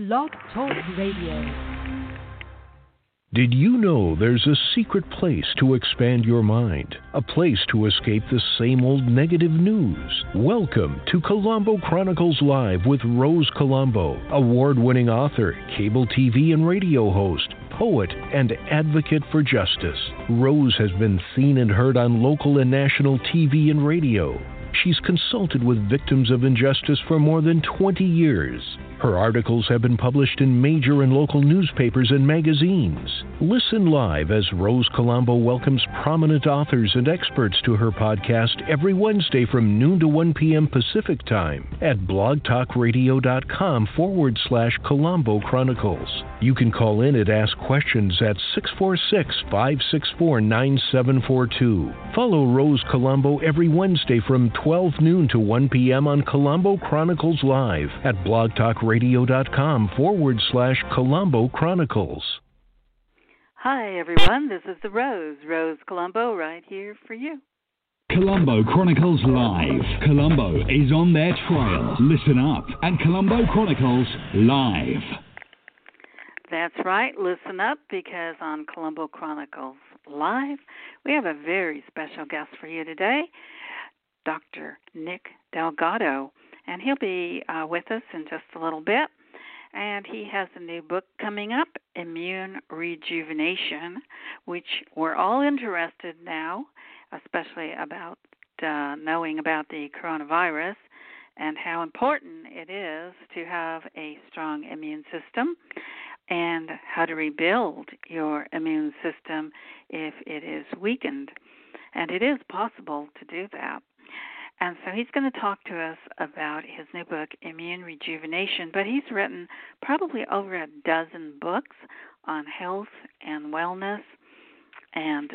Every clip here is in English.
Blog Talk Radio. Did you know there's a secret place to expand your mind? A place to escape the same old negative news? Welcome to Colombo Chronicles Live with Rose Colombo, award-winning author, cable TV and radio host, poet, and advocate for justice. Rose has been seen and heard on local and national TV and radio. She's consulted with victims of injustice for more than 20 years. Her articles have been published in major and local newspapers and magazines. Listen live as Rose Colombo welcomes prominent authors and experts to her podcast every Wednesday from noon to 1 p.m. Pacific Time at blogtalkradio.com/Colombo Chronicles. You can call in and ask questions at 646-564-9742. Follow Rose Colombo every Wednesday from 12 noon to 1 p.m. on Colombo Chronicles Live at blogtalkradio.com/Colombo Chronicles. Hi, everyone. This is the Rose Colombo, right here for you. Colombo Chronicles Live. Colombo is on their trail. Listen up at Colombo Chronicles Live. That's right. Listen up, because on Colombo Chronicles Live, we have a very special guest for you today, Dr. Nick Delgado, and he'll be with us in just a little bit. And he has a new book coming up, Immune Rejuvenation, which we're all interested now, especially about knowing about the coronavirus and how important it is to have a strong immune system and how to rebuild your immune system if it is weakened. And it is possible to do that. And so he's going to talk to us about his new book, Immune Rejuvenation. But he's written probably over a dozen books on health and wellness and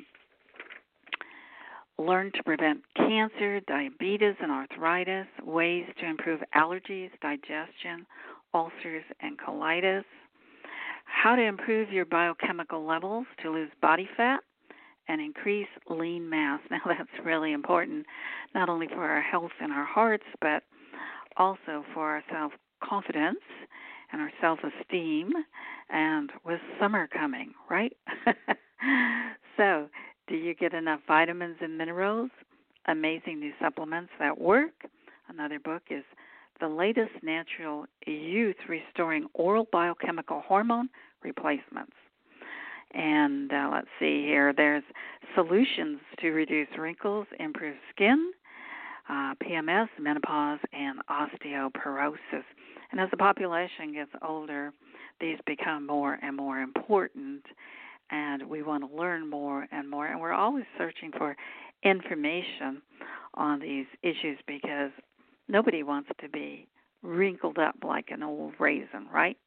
learn to prevent cancer, diabetes, and arthritis, ways to improve allergies, digestion, ulcers, and colitis, how to improve your biochemical levels to lose body fat and increase lean mass. Now, that's really important, not only for our health and our hearts, but also for our self-confidence and our self-esteem, and with summer coming, right? So, do you get enough vitamins and minerals? Amazing new supplements that work. Another book is The Latest Natural Youth Restoring Oral Biochemical Hormone Replacements. And let's see here, there's solutions to reduce wrinkles, improve skin, PMS, menopause, and osteoporosis. And as the population gets older, these become more and more important, and we want to learn more and more. And we're always searching for information on these issues because nobody wants to be wrinkled up like an old raisin, right?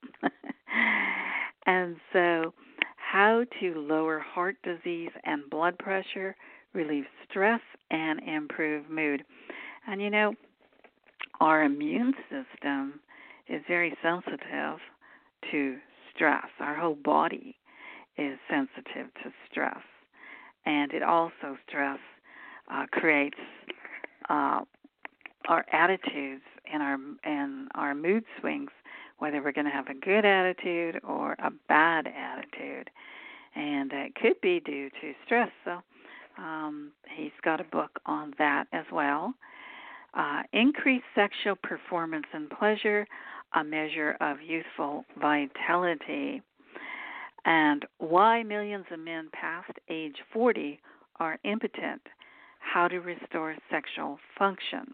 And so, how to lower heart disease and blood pressure, relieve stress, and improve mood. And you know, our immune system is very sensitive to stress. Our whole body is sensitive to stress. And it also, stress creates our attitudes and our mood swings, whether we're going to have a good attitude or a bad attitude. And it could be due to stress. So he's got a book on that as well. Increased sexual performance and pleasure, a measure of youthful vitality. And why millions of men past age 40 are impotent, how to restore sexual function.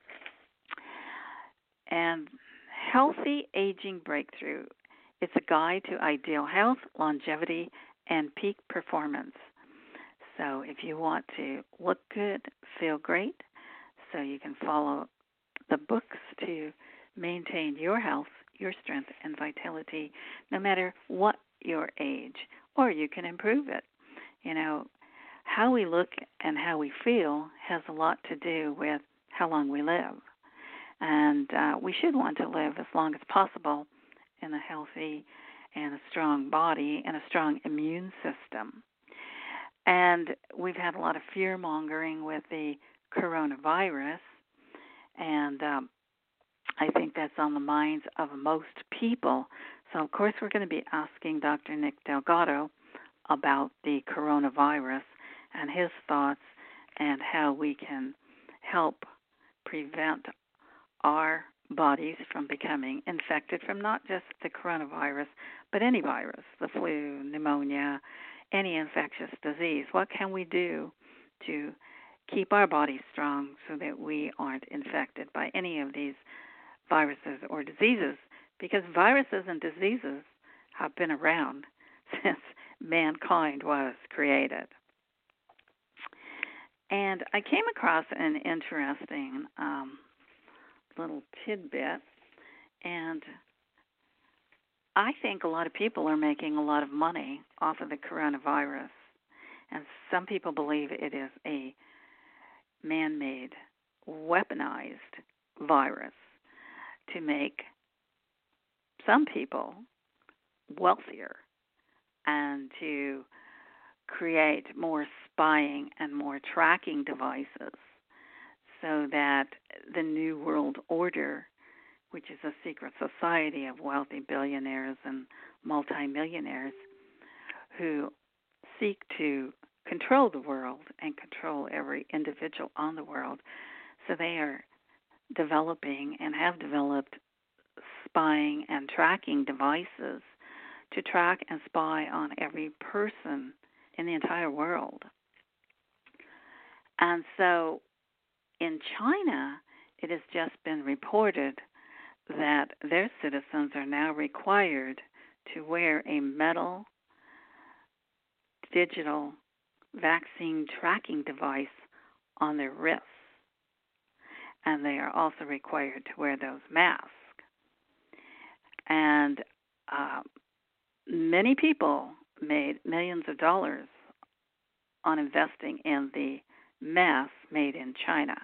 And Healthy Aging Breakthrough. It's a guide to ideal health, longevity, and peak performance. So if you want to look good, feel great, so you can follow the books to maintain your health, your strength, and vitality, no matter what your age, or you can improve it. You know, how we look and how we feel has a lot to do with how long we live. And we should want to live as long as possible in a healthy and a strong body and a strong immune system. And we've had a lot of fear-mongering with the coronavirus. And I think that's on the minds of most people. So, of course, we're going to be asking Dr. Nick Delgado about the coronavirus and his thoughts and how we can help prevent our bodies from becoming infected from not just the coronavirus, but any virus, the flu, pneumonia, any infectious disease. What can we do to keep our bodies strong so that we aren't infected by any of these viruses or diseases? Because viruses and diseases have been around since mankind was created. And I came across an interesting little tidbit, and I think a lot of people are making a lot of money off of the coronavirus, and some people believe it is a man-made, weaponized virus to make some people wealthier and to create more spying and more tracking devices so that the New World Order, which is a secret society of wealthy billionaires and multimillionaires who seek to control the world and control every individual on the world. So they are developing and have developed spying and tracking devices to track and spy on every person in the entire world. And so in China, it has just been reported that their citizens are now required to wear a metal digital vaccine tracking device on their wrists. And they are also required to wear those masks. And many people made millions of dollars on investing in the masks made in China.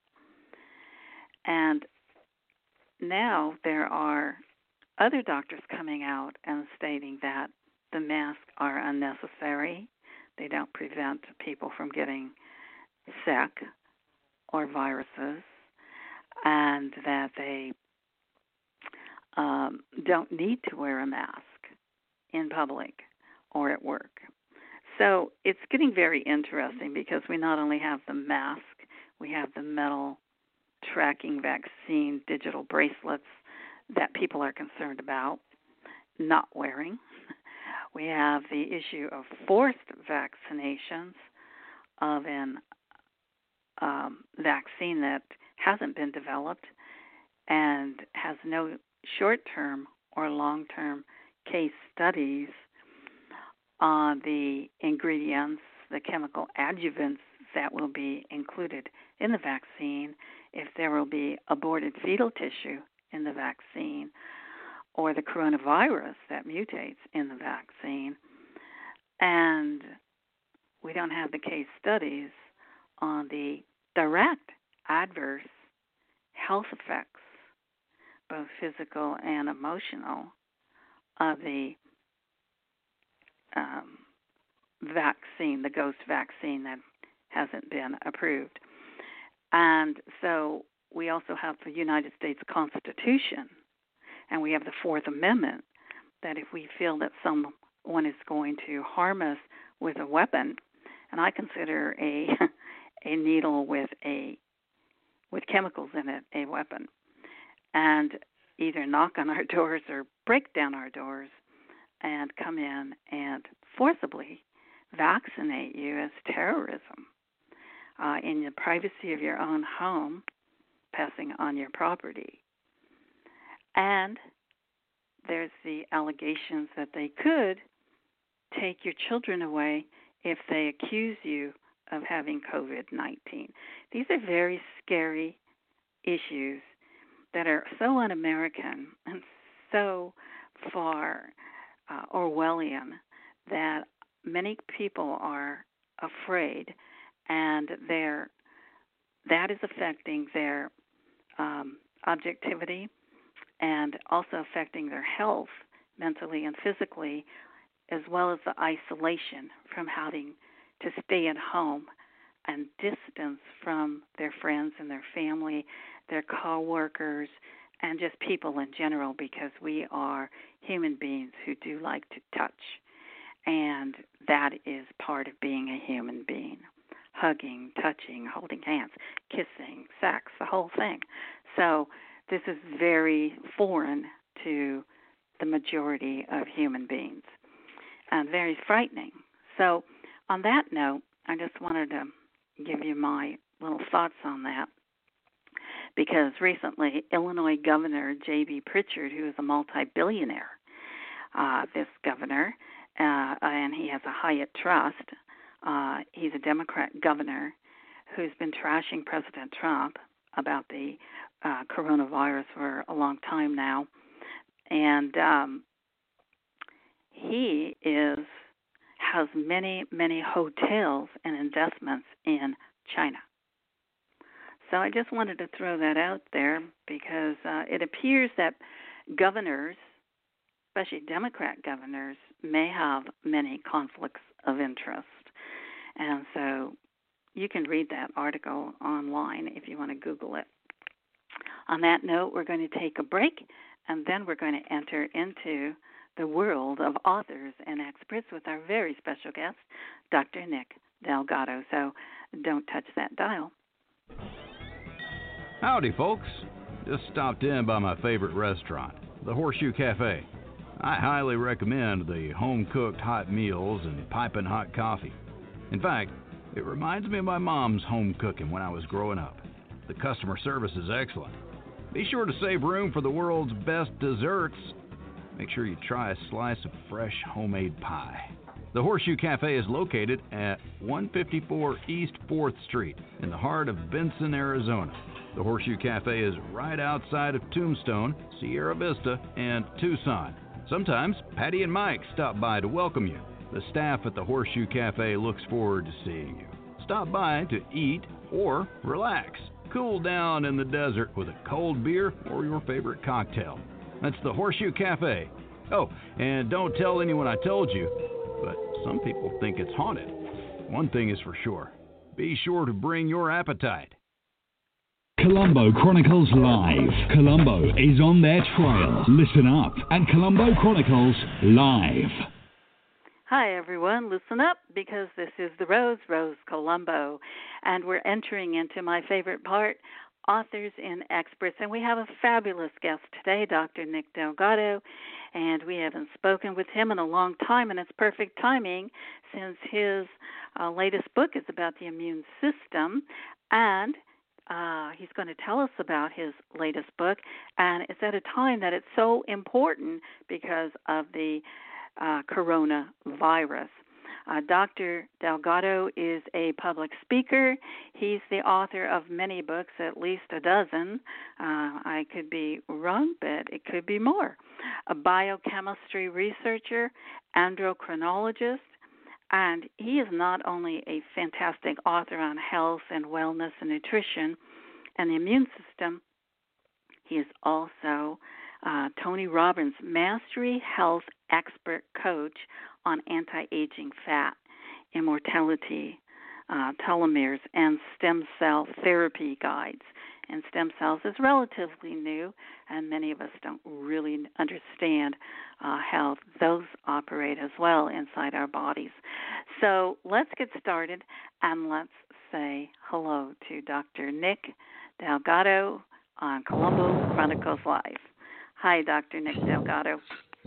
And now there are other doctors coming out and stating that the masks are unnecessary. They don't prevent people from getting sick or viruses, and that they don't need to wear a mask in public or at work. So it's getting very interesting because we not only have the mask, we have the metal tracking vaccine digital bracelets that people are concerned about not wearing. We have the issue of forced vaccinations of an vaccine that hasn't been developed and has no short-term or long-term case studies on the ingredients, the chemical adjuvants that will be included in the vaccine, if there will be aborted fetal tissue in the vaccine, or the coronavirus that mutates in the vaccine. And we don't have the case studies on the direct adverse health effects, both physical and emotional, of the vaccine, the ghost vaccine that hasn't been approved. And so we also have the United States Constitution, and we have the Fourth Amendment, that if we feel that someone is going to harm us with a weapon, and I consider a needle with chemicals in it a weapon, and either knock on our doors or break down our doors and come in and forcibly vaccinate you as terrorism in the privacy of your own home, passing on your property. And there's the allegations that they could take your children away if they accuse you of having COVID-19. These are very scary issues that are so un-American and so far Orwellian that many people are afraid, and that is affecting their objectivity and also affecting their health mentally and physically, as well as the isolation from having to stay at home and distance from their friends and their family, their co-workers, and just people in general, because we are human beings who do like to touch. And that is part of being a human being. Hugging, touching, holding hands, kissing, sex, the whole thing. So this is very foreign to the majority of human beings and very frightening. So on that note, I just wanted to give you my little thoughts on that, because recently Illinois Governor J.B. Pritchard, who is a multi-billionaire, this governor, and he has a Hyatt Trust, he's a Democrat governor who's been trashing President Trump about the coronavirus for a long time now. And he has many, many hotels and investments in China. So I just wanted to throw that out there, because it appears that governors, especially Democrat governors, may have many conflicts of interest. And so you can read that article online if you want to Google it. On that note, we're going to take a break, and then we're going to enter into the world of authors and experts with our very special guest, Dr. Nick Delgado. So don't touch that dial. Howdy, folks. Just stopped in by my favorite restaurant, the Horseshoe Cafe. I highly recommend the home-cooked hot meals and piping hot coffee. In fact, it reminds me of my mom's home cooking when I was growing up. The customer service is excellent. Be sure to save room for the world's best desserts. Make sure you try a slice of fresh homemade pie. The Horseshoe Cafe is located at 154 East 4th Street in the heart of Benson, Arizona. The Horseshoe Cafe is right outside of Tombstone, Sierra Vista, and Tucson. Sometimes Patty and Mike stop by to welcome you. The staff at the Horseshoe Cafe looks forward to seeing you. Stop by to eat or relax. Cool down in the desert with a cold beer or your favorite cocktail. That's the Horseshoe Cafe. Oh, and don't tell anyone I told you, but some people think it's haunted. One thing is for sure. Be sure to bring your appetite. Colombo Chronicles Live. Colombo is on their trail. Listen up at Colombo Chronicles Live. Hi, everyone. Listen up, because this is the Rose Colombo, and we're entering into my favorite part, authors and experts. And we have a fabulous guest today, Dr. Nick Delgado, and we haven't spoken with him in a long time, and it's perfect timing since his latest book is about the immune system, and he's going to tell us about his latest book, and it's at a time that it's so important because of the coronavirus. Dr. Delgado is a public speaker. He's the author of many books, at least a dozen. I could be wrong, but it could be more. A biochemistry researcher, endocrinologist, and he is not only a fantastic author on health and wellness and nutrition and the immune system, he is also Tony Robbins' Mastery Health Expert Coach on anti-aging fat, immortality, telomeres, and stem cell therapy guides. And stem cells is relatively new, and many of us don't really understand how those operate as well inside our bodies. So let's get started, and let's say hello to Dr. Nick Delgado on Colombo Chronicles Live. Hi, Dr. Nick Delgado.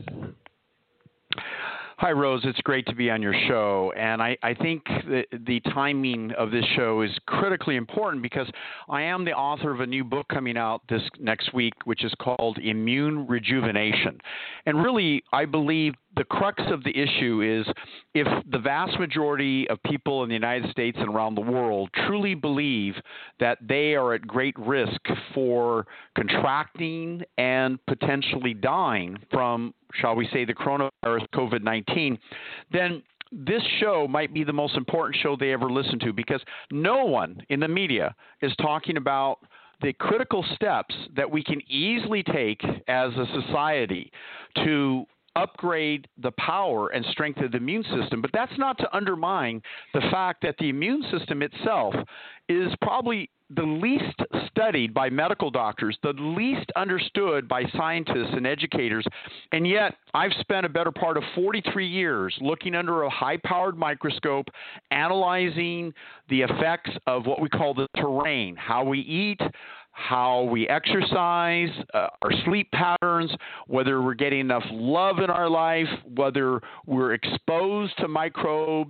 Hi, Rose. It's great to be on your show. And I think that the timing of this show is critically important because I am the author of a new book coming out this next week, which is called Immune Rejuvenation. And really, I believe the crux of the issue is if the vast majority of people in the United States and around the world truly believe that they are at great risk for contracting and potentially dying from, shall we say, the coronavirus COVID-19, then this show might be the most important show they ever listen to because no one in the media is talking about the critical steps that we can easily take as a society to upgrade the power and strength of the immune system. But that's not to undermine the fact that the immune system itself is probably the least studied by medical doctors, the least understood by scientists and educators. And yet I've spent a better part of 43 years looking under a high-powered microscope, analyzing the effects of what we call the terrain, how we eat, how we exercise, our sleep patterns, whether we're getting enough love in our life, whether we're exposed to microbes.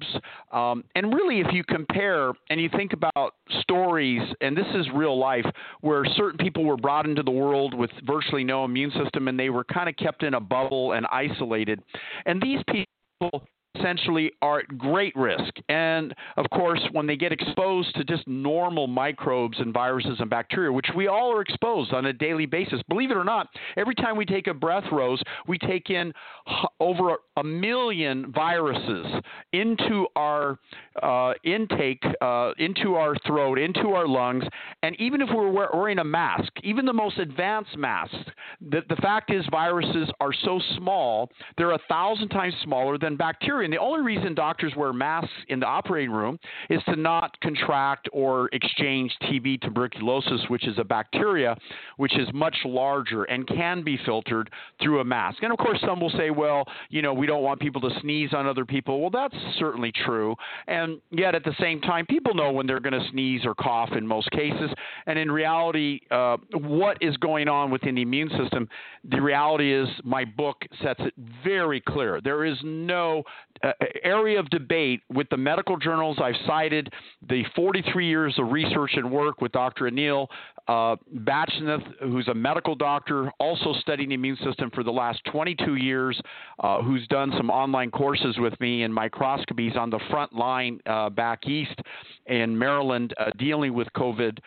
And really, if you compare and you think about stories, and this is real life, where certain people were brought into the world with virtually no immune system, and they were kind of kept in a bubble and isolated. And these people essentially are at great risk. And of course, when they get exposed to just normal microbes and viruses and bacteria, which we all are exposed on a daily basis, believe it or not, every time we take a breath, Rose, we take in over 1 million viruses into our intake, into our throat, into our lungs. And even if we're wearing a mask, even the most advanced masks, the fact is viruses are so small, they're 1,000 times smaller than bacteria. And the only reason doctors wear masks in the operating room is to not contract or exchange TB tuberculosis, which is a bacteria which is much larger and can be filtered through a mask. And of course, some will say, well, we don't want people to sneeze on other people. Well, that's certainly true. And yet at the same time, people know when they're going to sneeze or cough in most cases. And in reality, what is going on within the immune system, the reality is my book sets it very clear. There is no area of debate with the medical journals I've cited, the 43 years of research and work with Dr. Anil Bachnath, who's a medical doctor, also studying the immune system for the last 22 years, who's done some online courses with me in microscopies on the front line back east in Maryland, dealing with COVID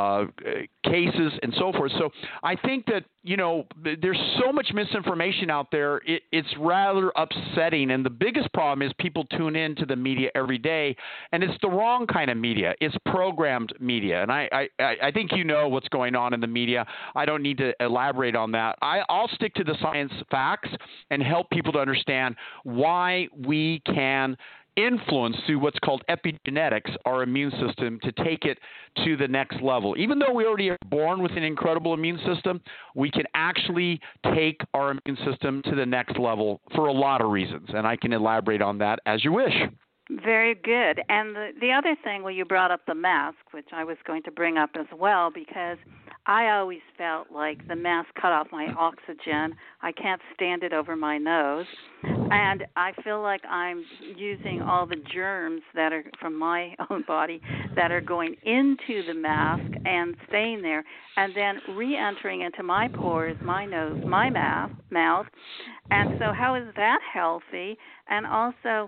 cases and so forth. So I think that, there's so much misinformation out there. It's rather upsetting. And the biggest problem is people tune in to the media every day, and it's the wrong kind of media. It's programmed media. And I think you know what's going on in the media. I don't need to elaborate on that. I'll stick to the science facts and help people to understand why we can influence through what's called epigenetics, our immune system, to take it to the next level. Even though we already are born with an incredible immune system, we can actually take our immune system to the next level for a lot of reasons, and I can elaborate on that as you wish. Very good. And the other thing, you brought up the mask, which I was going to bring up as well, because I always felt like the mask cut off my oxygen. I can't stand it over my nose. And I feel like I'm using all the germs that are from my own body that are going into the mask and staying there and then re-entering into my pores, my nose, my mouth. And so how is that healthy? And also,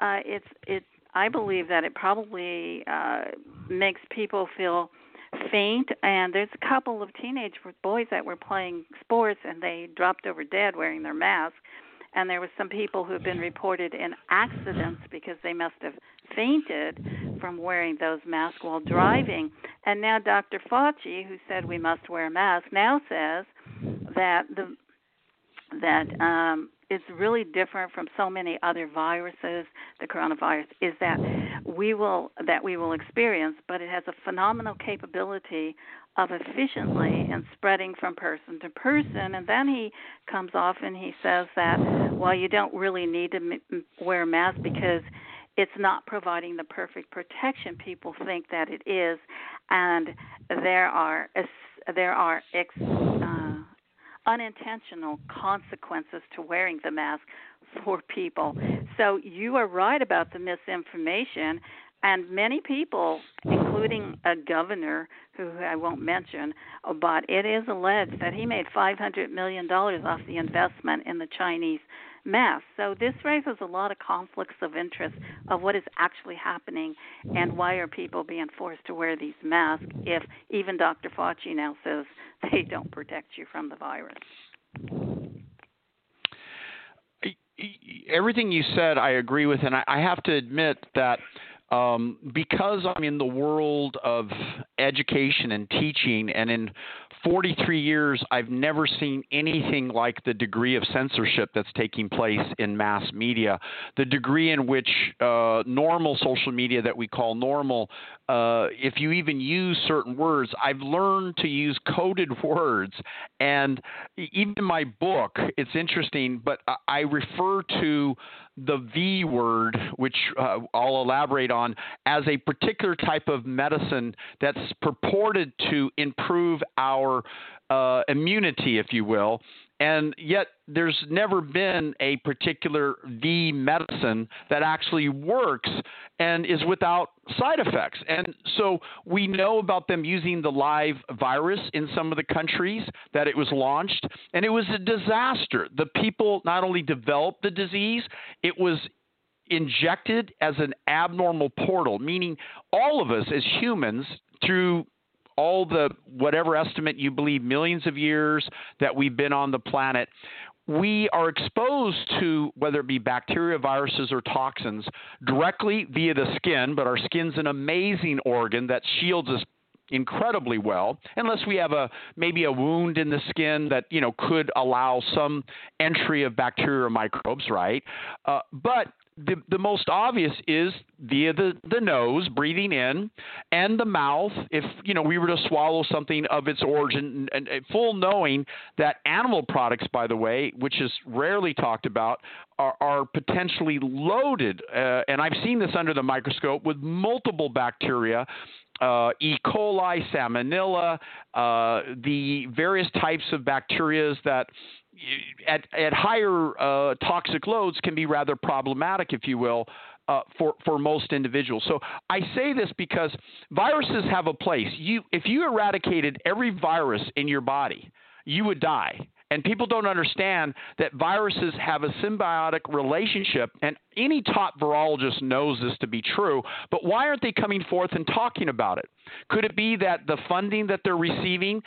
I believe that it probably makes people feel faint, and there's a couple of teenage boys that were playing sports and they dropped over dead wearing their masks, and there were some people who have been reported in accidents because they must have fainted from wearing those masks while driving. And now Dr. Fauci, who said we must wear a mask, now says that it's really different from so many other viruses. The coronavirus is that we will experience, but it has a phenomenal capability of efficiently and spreading from person to person. And then he comes off and he says that, well, you don't really need to wear a mask because it's not providing the perfect protection people think that it is, and there are unintentional consequences to wearing the mask for people. So you are right about the misinformation, and many people, including a governor who I won't mention, but it is alleged that he made $500 million off the investment in the Chinese mask. So this raises a lot of conflicts of interest of what is actually happening and why are people being forced to wear these masks if even Dr. Fauci now says they don't protect you from the virus. Everything you said I agree with, and I have to admit that because I'm in the world of education and teaching and in 43 years, I've never seen anything like the degree of censorship that's taking place in mass media, the degree in which normal social media that we call normal, if you even use certain words, I've learned to use coded words. And even in my book, it's interesting, but I refer to the V word, which I'll elaborate on, as a particular type of medicine that's purported to improve our immunity, if you will. And yet there's never been a particular V medicine that actually works and is without side effects. And so we know about them using the live virus in some of the countries that it was launched, and it was a disaster. The people not only developed the disease, it was injected as an abnormal portal, meaning all of us as humans, through all the whatever estimate you believe, millions of years that we've been on the planet, we are exposed to, whether it be bacteria, viruses, or toxins, directly via the skin. But our skin's an amazing organ that shields us incredibly well, unless we have maybe a wound in the skin that could allow some entry of bacteria or microbes, right? But the most obvious is via the nose, breathing in, and the mouth. If we were to swallow something of its origin, and full knowing that animal products, by the way, which is rarely talked about, are potentially loaded, and I've seen this under the microscope, with multiple bacteria. E. coli, salmonella, the various types of bacteria that at higher toxic loads can be rather problematic, if you will, for most individuals. So I say this because viruses have a place. If you eradicated every virus in your body, you would die. And people don't understand that viruses have a symbiotic relationship, and any top virologist knows this to be true, but why aren't they coming forth and talking about it? Could it be that the funding that they're receiving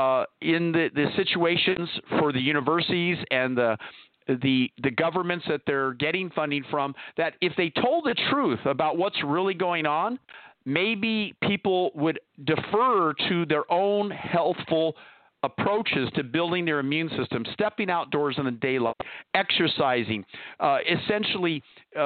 in the situations for the universities and the governments that they're getting funding from, that if they told the truth about what's really going on, maybe people would defer to their own healthful approaches to building their immune system, stepping outdoors in the daylight, exercising, essentially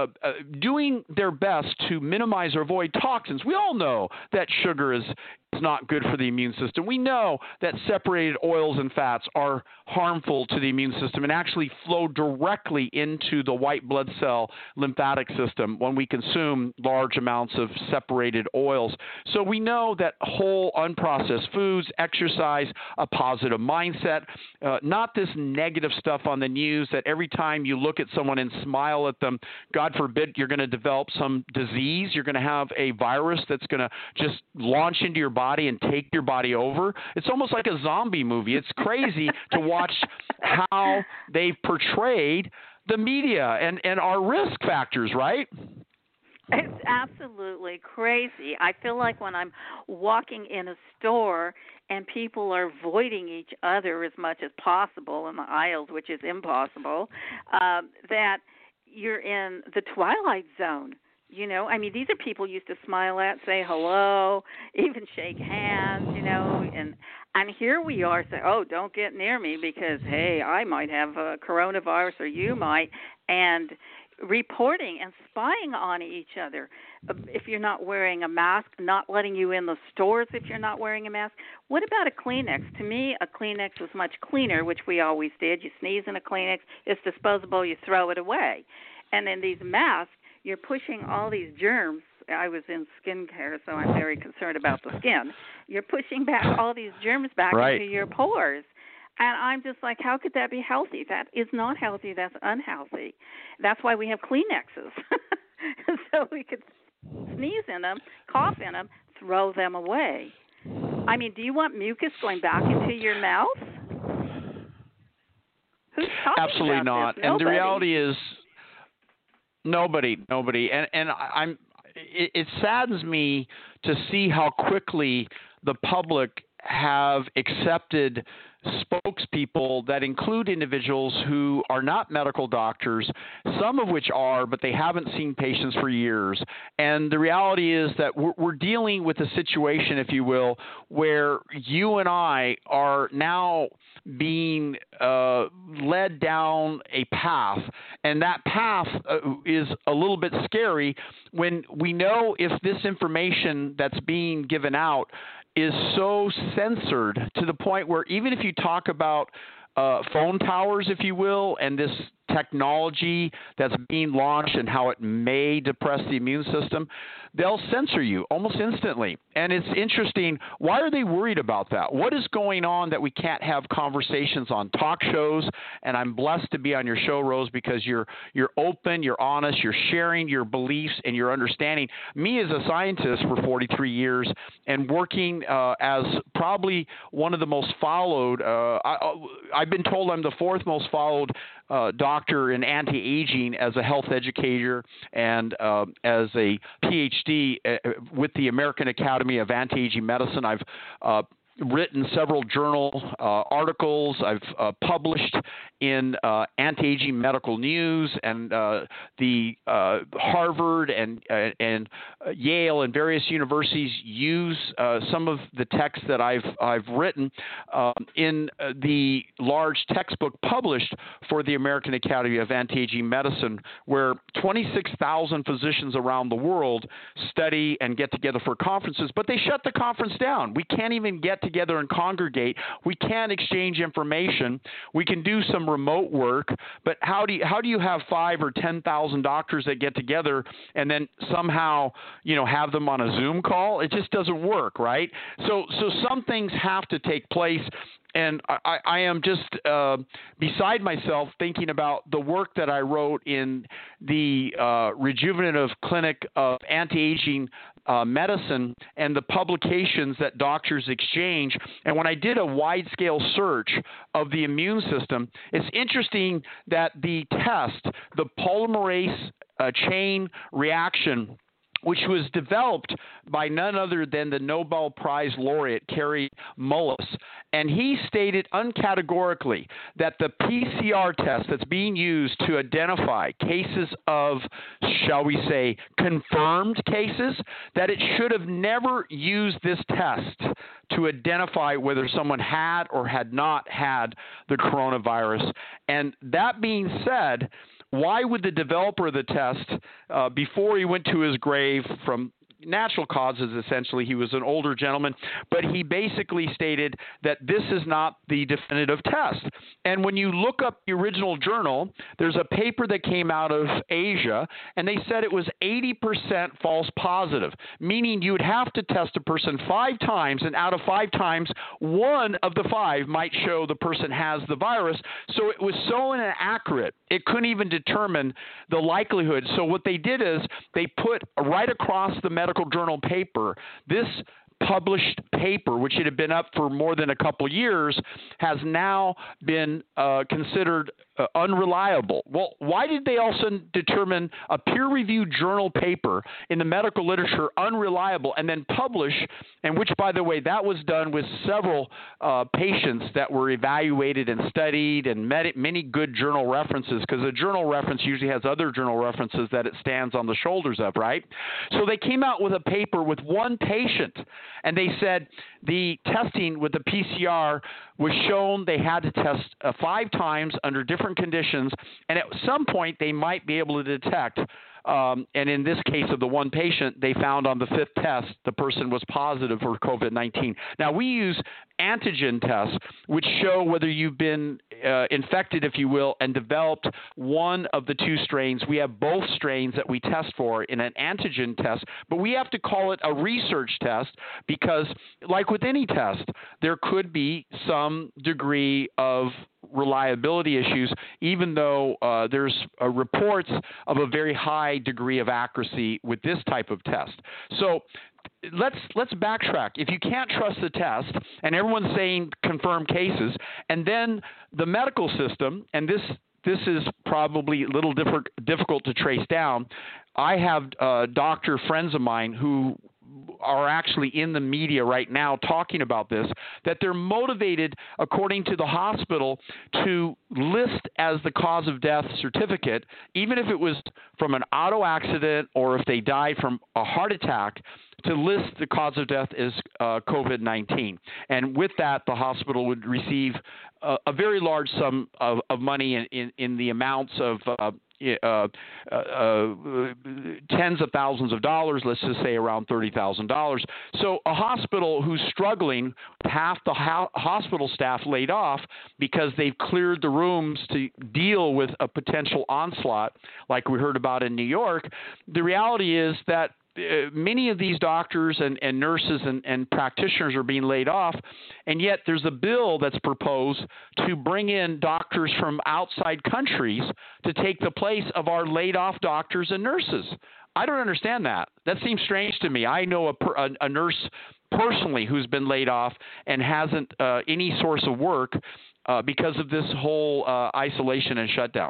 doing their best to minimize or avoid toxins. We all know that sugar is not good for the immune system. We know that separated oils and fats are harmful to the immune system and actually flow directly into the white blood cell lymphatic system when we consume large amounts of separated oils. So we know that whole unprocessed foods, exercise, a positive mindset, not this negative stuff on the news that every time you look at someone and smile at them, God forbid, you're going to develop some disease. You're going to have a virus that's going to just launch into your body and take your body over. It's almost like a zombie movie. It's crazy to watch how they've portrayed the media and our risk factors, right? It's absolutely crazy. I feel like when I'm walking in a store and people are avoiding each other as much as possible in the aisles, which is impossible, that you're in the twilight zone. I mean, these are people used to smile at, say hello, even shake hands, and here we are saying, oh, don't get near me because, hey, I might have a coronavirus or you might, and reporting and spying on each other. If you're not wearing a mask, not letting you in the stores if you're not wearing a mask. What about a Kleenex? To me, a Kleenex was much cleaner, which we always did. You sneeze in a Kleenex, it's disposable, you throw it away. And then these masks, you're pushing all these germs. I was in skincare, so I'm very concerned about the skin. You're pushing back all these germs back into your pores. And I'm just like, how could that be healthy? That is not healthy. That's unhealthy. That's why we have Kleenexes. So we could sneeze in them, cough in them, throw them away. I mean, do you want mucus going back into your mouth? Who's talking Absolutely about not. this? And Nobody. the reality is nobody. And it saddens me to see how quickly the public have accepted spokespeople that include individuals who are not medical doctors, some of which are, but they haven't seen patients for years. And the reality is that we're dealing with a situation, if you will, where you and I are now being led down a path, and that path is a little bit scary when we know if this information that's being given out is so censored to the point where even if you talk about phone towers, if you will, and this technology that's being launched and how it may depress the immune system, they'll censor you almost instantly. And it's interesting. Why are they worried about that? What is going on that we can't have conversations on talk shows? And I'm blessed to be on your show, Rose, because you're open, you're honest, you're sharing your beliefs and your understanding. Me as a scientist for 43 years and working as probably one of the most followed, I've been told I'm the fourth most followed doctor in anti-aging as a health educator and as a PhD with the American Academy of Anti-Aging Medicine. I've written several journal articles. I've published in Anti-Aging Medical News, and the Harvard and Yale and various universities use some of the texts that I've written in the large textbook published for the American Academy of Anti-Aging Medicine, where 26,000 physicians around the world study and get together for conferences, but they shut the conference down. We can't even get together and congregate. We can't exchange information. We can do some remote work, but how do you have 5,000 or 10,000 doctors that get together and then somehow have them on a Zoom call? It just doesn't work, right? So some things have to take place. And I am just beside myself thinking about the work that I wrote in the Rejuvenative Clinic of Anti-Aging Medicine and the publications that doctors exchange. And when I did a wide-scale search of the immune system, it's interesting that the test, the polymerase chain reaction, which was developed by none other than the Nobel Prize laureate, Kary Mullis. And he stated uncategorically that the PCR test that's being used to identify cases of, shall we say, confirmed cases, that it should have never used this test to identify whether someone had or had not had the coronavirus. And that being said, why would the developer of the test, before he went to his grave from natural causes, essentially, he was an older gentleman, but he basically stated that this is not the definitive test. And when you look up the original journal, there's a paper that came out of Asia, and they said it was 80% false positive, meaning you would have to test a person 5 times, and out of 5 times, 1 of the 5 might show the person has the virus. So it was so inaccurate, it couldn't even determine the likelihood. So what they did is they put right across the medical journal paper, this published paper, which had been up for more than a couple years, has now been considered unreliable. Well, why did they also determine a peer-reviewed journal paper in the medical literature unreliable and then publish, and which, by the way, that was done with several patients that were evaluated and studied and many good journal references, because a journal reference usually has other journal references that it stands on the shoulders of, right? So they came out with a paper with 1 patient, and they said the testing with the PCR was shown they had to test 5 times under different conditions, and at some point they might be able to detect. And in this case of the 1 patient, they found on the 5th test the person was positive for COVID-19. Now, we use antigen tests, which show whether you've been infected, if you will, and developed one of the 2 strains. We have both strains that we test for in an antigen test, but we have to call it a research test because, like with any test, there could be some degree of reliability issues, even though there's reports of a very high degree of accuracy with this type of test. So let's backtrack. If you can't trust the test, and everyone's saying confirmed cases, and then the medical system, and this is probably a little difficult to trace down. I have doctor friends of mine who are actually in the media right now talking about this, that they're motivated, according to the hospital, to list as the cause of death certificate, even if it was from an auto accident or if they died from a heart attack, to list the cause of death as COVID-19. And with that, the hospital would receive a very large sum of money in the amounts of tens of thousands of dollars, let's just say around $30,000. So a hospital who's struggling with half the hospital staff laid off because they've cleared the rooms to deal with a potential onslaught like we heard about in New York, the reality is that many of these doctors and nurses and practitioners are being laid off, and yet there's a bill that's proposed to bring in doctors from outside countries to take the place of our laid off doctors and nurses. I don't understand that. That seems strange to me. I know a nurse personally who's been laid off and hasn't any source of work because of this whole isolation and shutdown.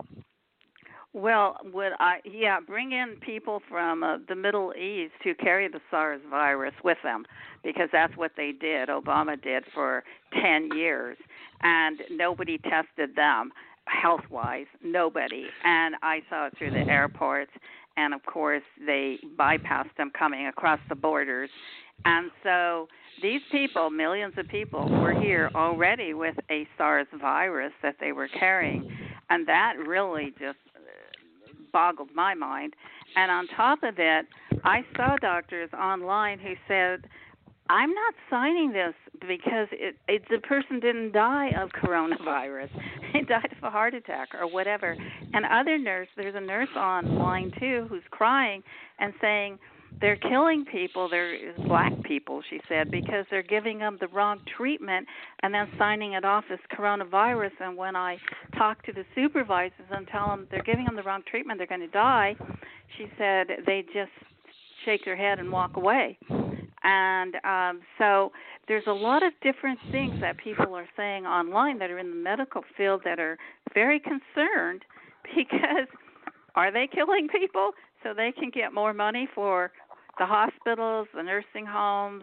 Well, bring in people from the Middle East who carry the SARS virus with them, because that's what they did. Obama did for 10 years, and nobody tested them health-wise, nobody. And I saw it through the airports, and, of course, they bypassed them coming across the borders. And so these people, millions of people, were here already with a SARS virus that they were carrying, and that really just boggled my mind. And on top of it, I saw doctors online who said, I'm not signing this because the person didn't die of coronavirus. He died of a heart attack or whatever. And there's a nurse online too who's crying and saying, they're killing people, they're black people, she said, because they're giving them the wrong treatment and then signing it off as coronavirus. And when I talk to the supervisors and tell them they're giving them the wrong treatment, they're going to die, she said they just shake their head and walk away. And so there's a lot of different things that people are saying online that are in the medical field that are very concerned, because are they killing people so they can get more money for the hospitals, the nursing homes,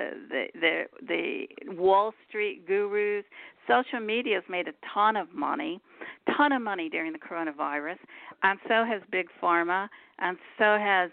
the Wall Street gurus? Social media has made a ton of money during the coronavirus, and so has Big Pharma, and so has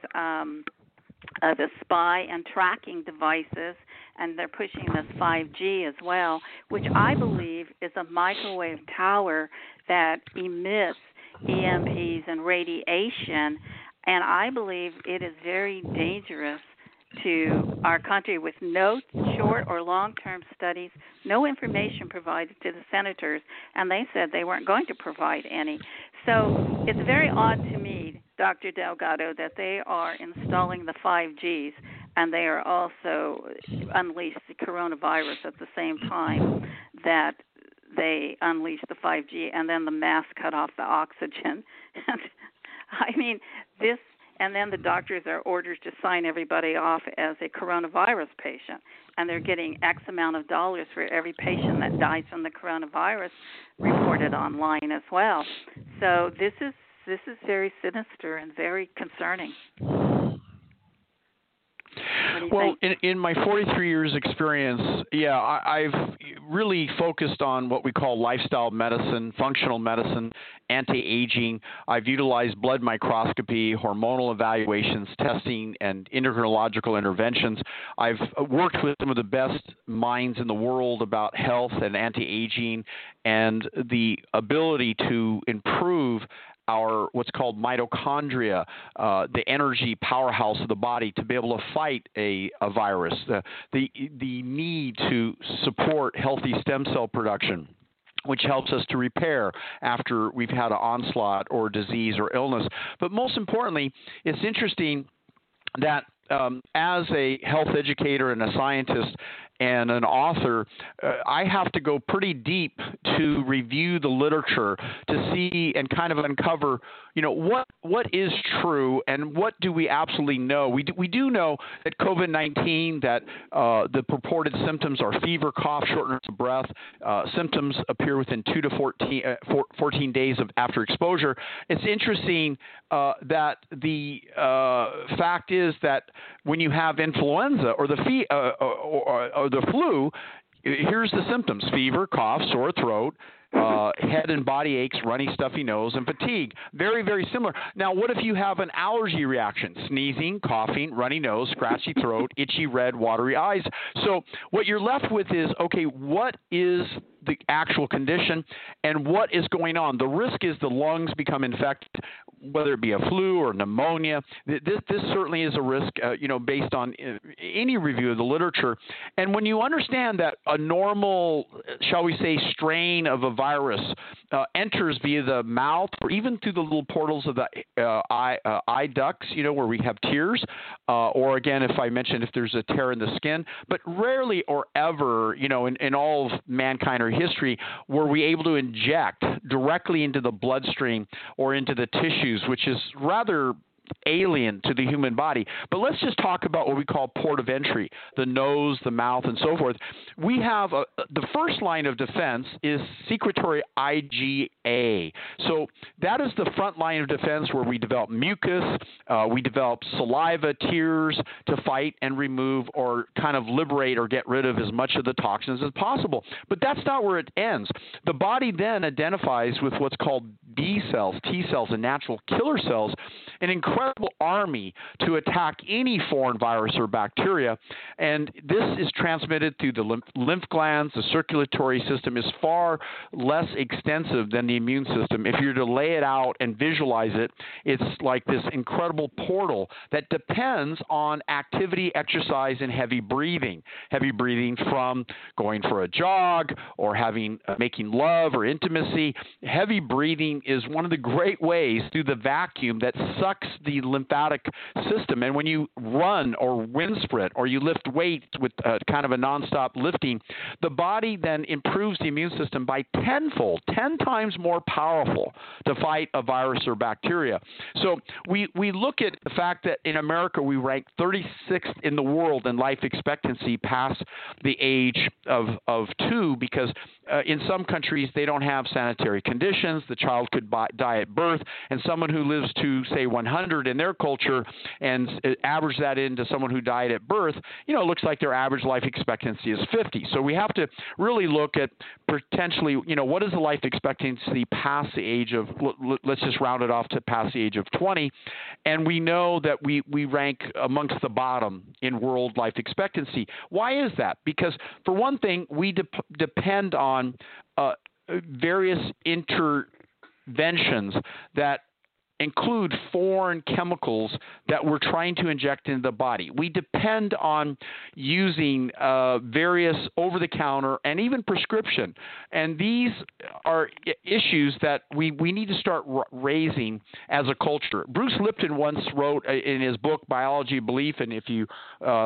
the spy and tracking devices, and they're pushing this 5G as well, which I believe is a microwave tower that emits EMPs and radiation, and I believe it is very dangerous to our country, with no short or long-term studies, no information provided to the senators, and they said they weren't going to provide any. So it's very odd to me, Dr. Delgado, that they are installing the 5Gs and they are also unleashed the coronavirus at the same time that they unleash the 5G, and then the mask cut off the oxygen. I mean, this, and then the doctors are ordered to sign everybody off as a coronavirus patient, and they're getting X amount of dollars for every patient that dies from the coronavirus, reported online as well. So this is very sinister and very concerning. Well, in my 43 years experience, I've really focused on what we call lifestyle medicine, functional medicine, anti-aging. I've utilized blood microscopy, hormonal evaluations, testing, and endocrinological interventions. I've worked with some of the best minds in the world about health and anti-aging and the ability to improve our what's called mitochondria, the energy powerhouse of the body, to be able to fight a virus, the need to support healthy stem cell production, which helps us to repair after we've had an onslaught or disease or illness. But most importantly, it's interesting that as a health educator and a scientist and an author, I have to go pretty deep to review the literature to see and kind of uncover, what is true and what do we absolutely know. We do know that COVID-19, that the purported symptoms are fever, cough, shortness of breath. Symptoms appear within 2 to 14 days after exposure. It's interesting that the fact is that when you have influenza or the flu, here's the symptoms: fever, cough, sore throat, head and body aches, runny, stuffy nose, and fatigue. Very, very similar. Now, what if you have an allergy reaction? Sneezing, coughing, runny nose, scratchy throat, itchy, red, watery eyes. So what you're left with is, okay, what is the actual condition and what is going on? The risk is the lungs become infected, whether it be a flu or pneumonia. This certainly is a risk, based on any review of the literature. And when you understand that a normal, shall we say, strain of a virus enters via the mouth or even through the little portals of the eye ducts, where we have tears, or again, if I mentioned if there's a tear in the skin, but rarely or ever, in all of mankind or history, were we able to inject directly into the bloodstream or into the tissues, which is rather alien to the human body. But let's just talk about what we call port of entry, the nose, the mouth, and so forth. We have the first line of defense is secretory IgA. So that is the front line of defense where we develop mucus, we develop saliva, tears to fight and remove or kind of liberate or get rid of as much of the toxins as possible. But that's not where it ends. The body then identifies with what's called B cells, T cells, and natural killer cells, an incredible army to attack any foreign virus or bacteria. And this is transmitted through the lymph glands. The circulatory system is far less extensive than the immune system. If you're to lay it out and visualize it, it's like this incredible portal that depends on activity, exercise, and heavy breathing. Heavy breathing from going for a jog or making love or intimacy. Heavy breathing is one of the great ways through the vacuum that sucks the lymphatic system. And when you run or wind sprint or you lift weights with kind of a nonstop lifting, the body then improves the immune system by tenfold, 10 times more powerful to fight a virus or bacteria. So we look at the fact that in America we rank 36th in the world in life expectancy past the age of 2 because in some countries they don't have sanitary conditions. The child could die at birth, and someone who lives to, say, 100 in their culture and average that into someone who died at birth, it looks like their average life expectancy is 50. So we have to really look at potentially, what is the life expectancy past the age of, let's just round it off to past the age of 20, and we know that we rank amongst the bottom in world life expectancy. Why is that? Because for one thing, we depend on various interventions that include foreign chemicals that we're trying to inject into the body. We depend on using various over-the-counter and even prescription. And these are issues that we need to start raising as a culture. Bruce Lipton once wrote in his book, Biology of Belief, and if you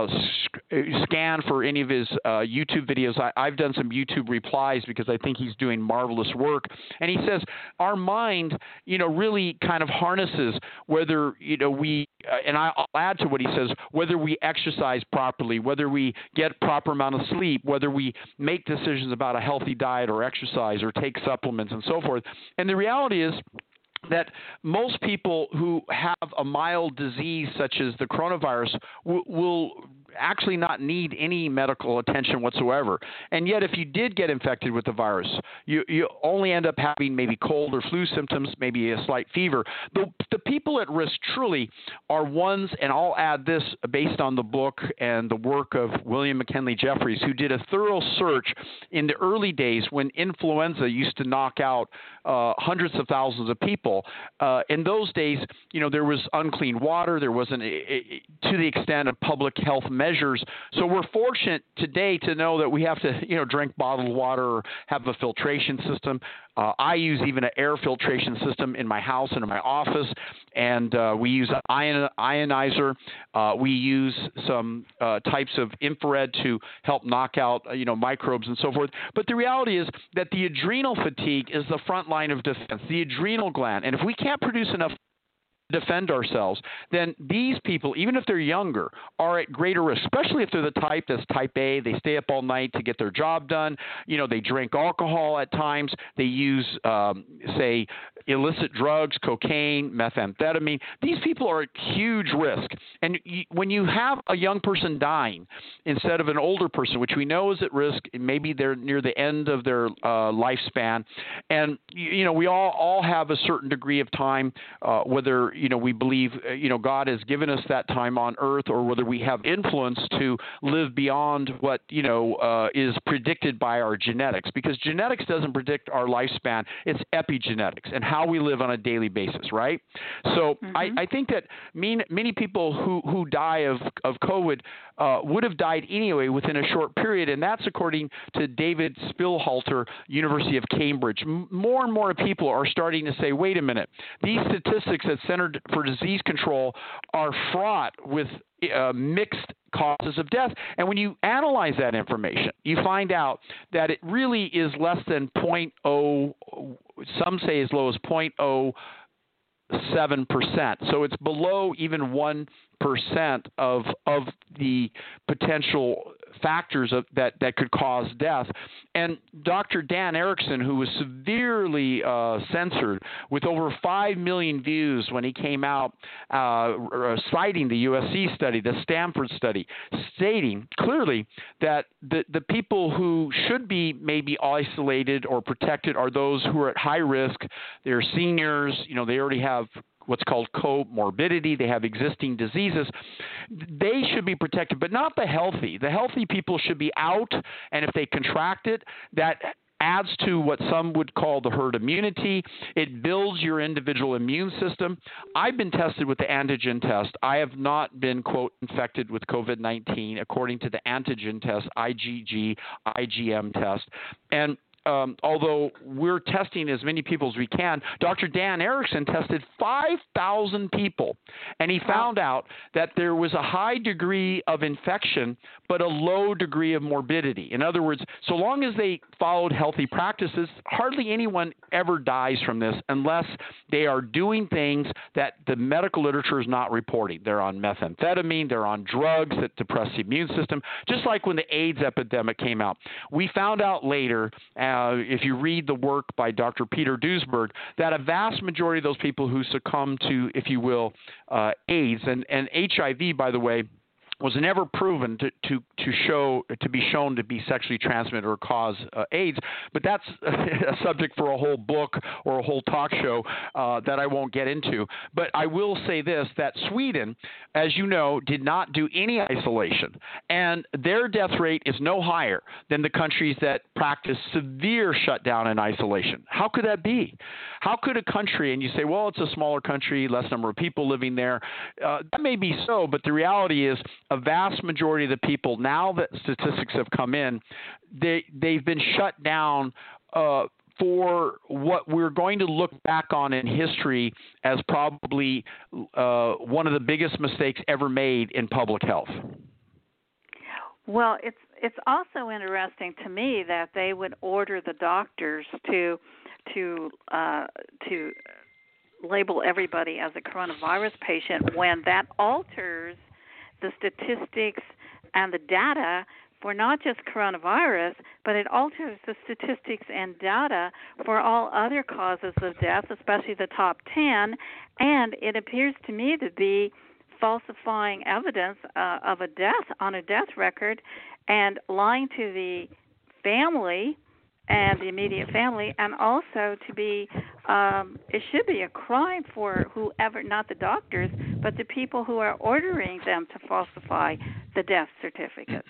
scan for any of his YouTube videos, I've done some YouTube replies because I think he's doing marvelous work. And he says our mind, really kind of harnesses whether we and I'll add to what he says, whether we exercise properly, whether we get proper amount of sleep, whether we make decisions about a healthy diet or exercise or take supplements and so forth. And the reality is that most people who have a mild disease such as the coronavirus will actually not need any medical attention whatsoever. And yet if you did get infected with the virus, you only end up having maybe cold or flu symptoms, maybe a slight fever. The people at risk truly are ones, and I'll add this based on the book and the work of William McKinley Jeffries, who did a thorough search in the early days when influenza used to knock out hundreds of thousands of people. In those days, there was unclean water. There wasn't, to the extent of public health measures. So we're fortunate today to know that we have to, drink bottled water or have a filtration system. I use even an air filtration system in my house and in my office, and we use an ionizer. We use some types of infrared to help knock out, microbes and so forth. But the reality is that the adrenal fatigue is the front line of defense, the adrenal gland. And if we can't produce enough defend ourselves, then these people, even if they're younger, are at greater risk, especially if they're the type that's type A. They stay up all night to get their job done. They drink alcohol at times. They use, illicit drugs, cocaine, methamphetamine. These people are at huge risk. And when you have a young person dying instead of an older person, which we know is at risk, maybe they're near the end of their lifespan, and we all have a certain degree of time, whether we believe God has given us that time on earth, or whether we have influence to live beyond what is predicted by our genetics, because genetics doesn't predict our lifespan. It's epigenetics and how we live on a daily basis, right? So I think that many people who die of COVID would have died anyway within a short period, and that's according to David Spilhalter, University of Cambridge. More and more people are starting to say, wait a minute, these statistics at Center for Disease Control are fraught with mixed causes of death. And when you analyze that information, you find out that it really is less than 0.0, some say as low as 0.07%. So it's below even 1% of the potential factors that could cause death. And Dr. Dan Erickson, who was severely censored with over 5 million views when he came out citing the USC study, the Stanford study, stating clearly that the people who should be maybe isolated or protected are those who are at high risk. They're seniors, they already have what's called comorbidity. They have existing diseases. They should be protected, but not the healthy. The healthy people should be out, and if they contract it, that adds to what some would call the herd immunity. It builds your individual immune system. I've been tested with the antigen test. I have not been, quote, infected with COVID-19 according to the antigen test, IgM test. And although we're testing as many people as we can, Dr. Dan Erickson tested 5,000 people, and he found out that there was a high degree of infection but a low degree of morbidity. In other words, so long as they followed healthy practices, hardly anyone ever dies from this unless they are doing things that the medical literature is not reporting. They're on methamphetamine, they're on drugs that depress the immune system, just like when the AIDS epidemic came out. We found out later, if you read the work by Dr. Peter Duesberg, that a vast majority of those people who succumb to, if you will, AIDS, and HIV, by the way, was never proven to be shown to be sexually transmitted or cause AIDS, but that's a subject for a whole book or a whole talk show that I won't get into. But I will say this, that Sweden, as you know, did not do any isolation, and their death rate is no higher than the countries that practice severe shutdown and isolation. How could that be? How could a country, and you say, well, it's a smaller country, less number of people living there. That may be so, but the reality is a vast majority of the people, now that statistics have come in, they've been shut down for what we're going to look back on in history as probably one of the biggest mistakes ever made in public health. Well, it's also interesting to me that they would order the doctors to label everybody as a coronavirus patient when that alters the statistics and the data for not just coronavirus, but it alters the statistics and data for all other causes of death, especially the top 10, and it appears to me to be falsifying evidence of a death on a death record and lying to the family and the immediate family, and also to be, it should be a crime for whoever, not the doctors, but the people who are ordering them to falsify the death certificates.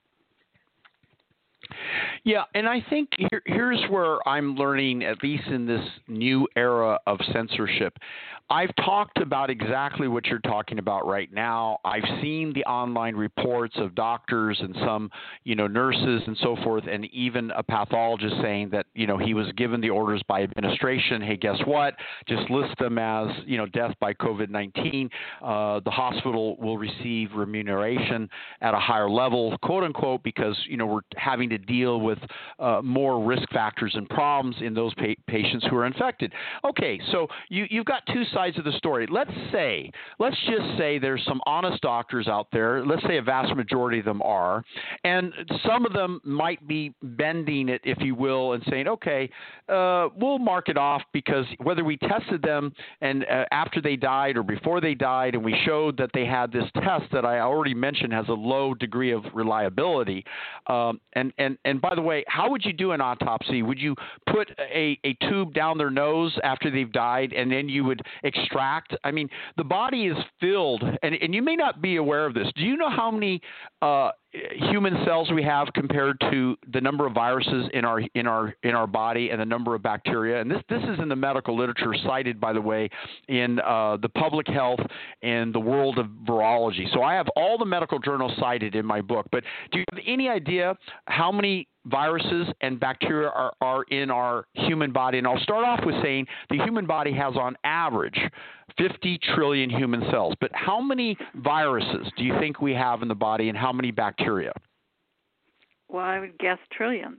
Yeah, and I think here's where I'm learning, at least in this new era of censorship. I've talked about exactly what you're talking about right now. I've seen the online reports of doctors and some, nurses and so forth, and even a pathologist saying that, he was given the orders by administration. Hey, guess what? Just list them as, death by COVID-19. The hospital will receive remuneration at a higher level, quote unquote, because, we're having to deal with with more risk factors and problems in those patients who are infected. Okay, so you've got two sides of the story. Let's just say there's some honest doctors out there. Let's say a vast majority of them are, and some of them might be bending it, if you will, and saying, okay, we'll mark it off because whether we tested them and after they died or before they died, and we showed that they had this test that I already mentioned has a low degree of reliability. And by the way, how would you do an autopsy? Would you put a tube down their nose after they've died and then you would extract? I mean, the body is filled, and you may not be aware of this. Do you know how many human cells we have compared to the number of viruses in our body and the number of bacteria? And this is in the medical literature, cited, by the way, in the Public Health and the World of Virology. So I have all the medical journals cited in my book. But do you have any idea how many viruses and bacteria are in our human body? And I'll start off with saying the human body has on average 50 trillion human cells. But how many viruses do you think we have in the body, and how many bacteria? Well, I would guess trillions.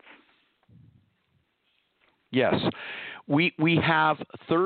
Yes. We have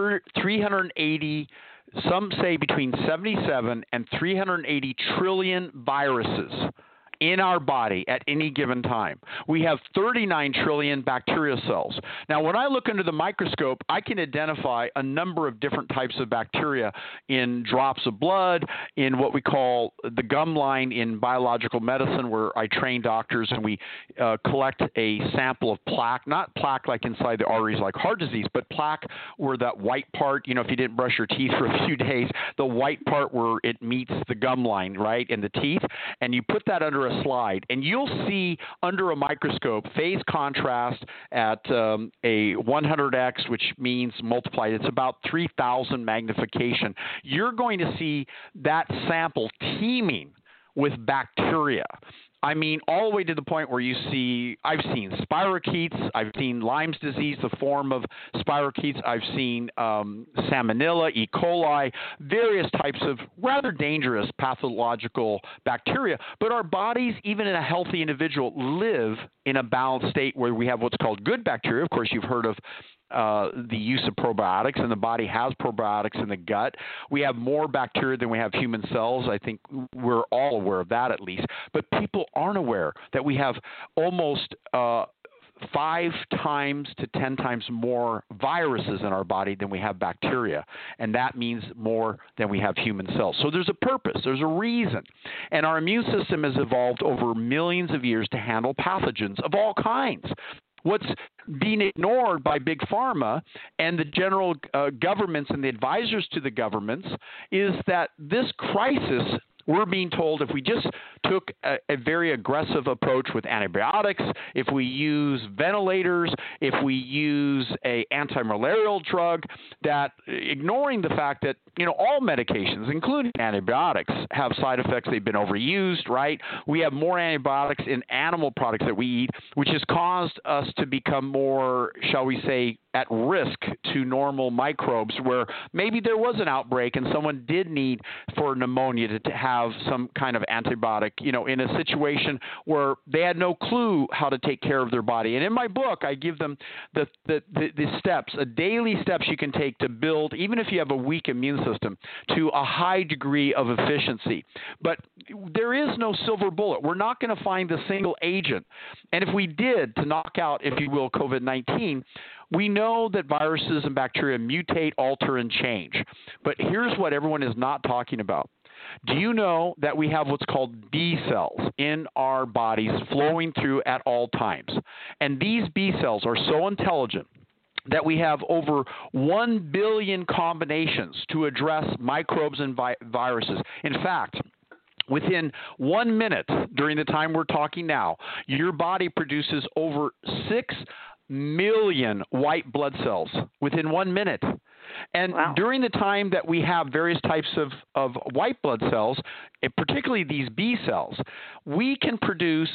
380, some say between 77 and 380 trillion viruses in our body at any given time. We have 39 trillion bacterial cells. Now, when I look under the microscope, I can identify a number of different types of bacteria in drops of blood, in what we call the gum line in biological medicine, where I train doctors and we collect a sample of plaque, not plaque like inside the arteries like heart disease, but plaque where that white part, if you didn't brush your teeth for a few days, the white part where it meets the gum line, right, in the teeth, and you put that under a slide, and you'll see under a microscope phase contrast at a 100x, which means multiplied. It's about 3,000 magnification. You're going to see that sample teeming with bacteria. I mean, all the way to the point where I've seen spirochetes, I've seen Lyme's disease, the form of spirochetes, I've seen Salmonella, E. coli, various types of rather dangerous pathological bacteria. But our bodies, even in a healthy individual, live in a balanced state where we have what's called good bacteria. Of course, you've heard of the use of probiotics, and the body has probiotics in the gut. We have more bacteria than we have human cells. I think we're all aware of that, at least. But people aren't aware that we have almost 5 times to 10 times more viruses in our body than we have bacteria, and that means more than we have human cells. So there's a purpose, there's a reason, and our immune system has evolved over millions of years to handle pathogens of all kinds. What's being ignored by Big Pharma and the general governments and the advisors to the governments is that this crisis, we're being told, if we just took a very aggressive approach with antibiotics, if we use ventilators, if we use a anti-malarial drug, that ignoring the fact that, all medications, including antibiotics, have side effects. They've been overused, right? We have more antibiotics in animal products that we eat, which has caused us to become more, shall we say, at risk to normal microbes, where maybe there was an outbreak and someone did need for pneumonia to have some kind of antibiotic, in a situation where they had no clue how to take care of their body. And in my book, I give them the steps, daily steps you can take to build, even if you have a weak immune system, to a high degree of efficiency. But there is no silver bullet. We're not going to find the single agent. And if we did, to knock out, if you will, COVID-19, we know that viruses and bacteria mutate, alter, and change. But here's what everyone is not talking about. Do you know that we have what's called B cells in our bodies flowing through at all times? And these B cells are so intelligent that we have over 1 billion combinations to address microbes and viruses. In fact, within 1 minute, during the time we're talking now, your body produces over 6 million white blood cells within 1 minute. And wow. During the time that we have various types of white blood cells, particularly these B cells, we can produce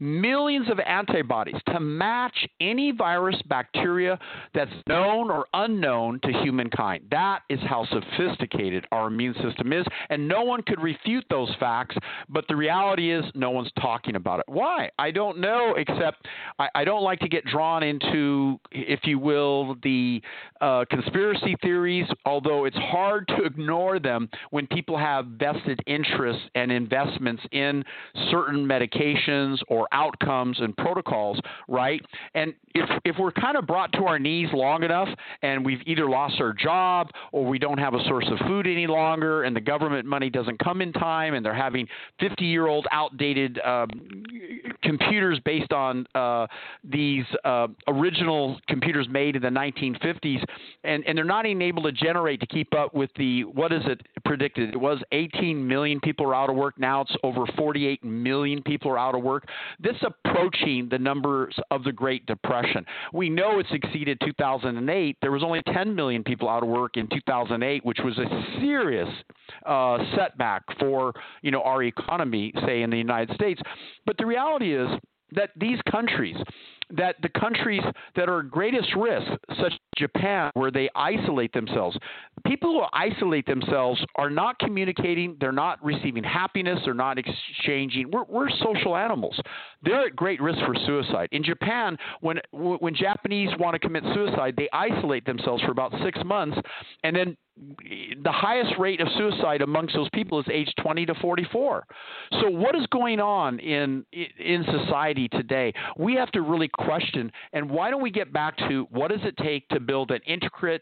millions of antibodies to match any virus, bacteria that's known or unknown to humankind. That is how sophisticated our immune system is, and no one could refute those facts, but the reality is no one's talking about it. Why? I don't know, except I don't like to get drawn into, if you will, the conspiracy theories, although it's hard to ignore them when people have vested interests and investments in certain medications or outcomes and protocols, right? And if we're kind of brought to our knees long enough and we've either lost our job or we don't have a source of food any longer and the government money doesn't come in time and they're having 50-year-old outdated computers based on these original computers made in the 1950s, and they're not even able to generate to keep up with what is it predicted? It was 18 million people are out of work. Now it's over 48 million people are out of work. This is approaching the numbers of the Great Depression. We know it's exceeded 2008. There was only 10 million people out of work in 2008, which was a serious setback for our economy, say in the United States. But the reality is that these countries, that the countries that are at greatest risk, such as Japan, where they isolate themselves, people who isolate themselves are not communicating, they're not receiving happiness, they're not exchanging. We're social animals. They're at great risk for suicide. In Japan, when Japanese want to commit suicide, they isolate themselves for about 6 months, and then the highest rate of suicide amongst those people is age 20 to 44. So what is going on in society today? We have to really question, and why don't we get back to what does it take to build an intricate,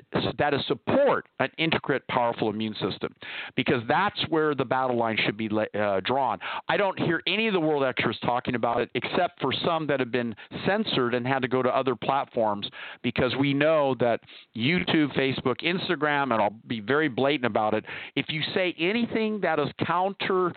powerful immune system? Because that's where the battle line should be drawn. I don't hear any of the world experts talking about it, except for some that have been censored and had to go to other platforms, because we know that YouTube, Facebook, Instagram, and I'll be very blatant about it, if you say anything that is counter